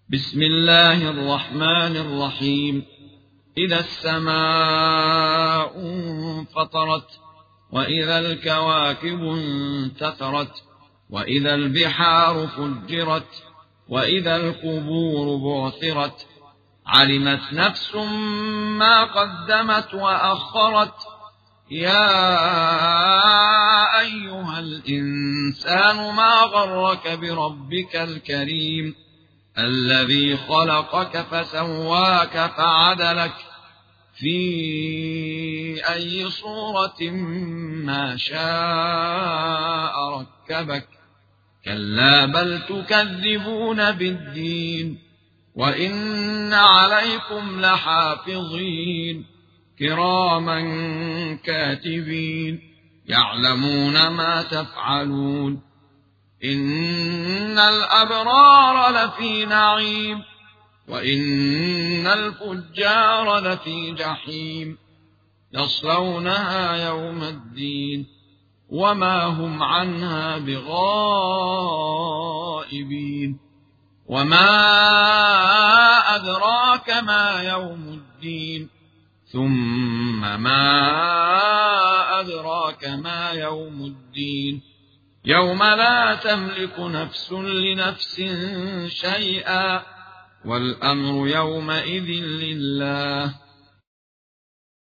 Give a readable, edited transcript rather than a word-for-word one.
بسم الله الرحمن الرحيم. إذا السماء انفطرت وإذا الكواكب انتثرت وإذا البحار فجرت وإذا القبور بعثرت علمت نفس ما قدمت وأخرت يا أيها الإنسان ما غرك بربك الكريم الذي خلقك فسواك فعدلك في أي صورة ما شاء ركبك كلا بل تكذبون بالدين وإن عليكم لحافظين كراما كاتبين يعلمون ما تفعلون إن الأبرار لفي نعيم وإن الفجار لفي جحيم يصلونها يوم الدين وما هم عنها بغائبين وما أدراك ما يوم الدين ثم ما أدراك ما يوم الدين يوم لا تملك نفس لنفس شيئا والأمر يومئذ لله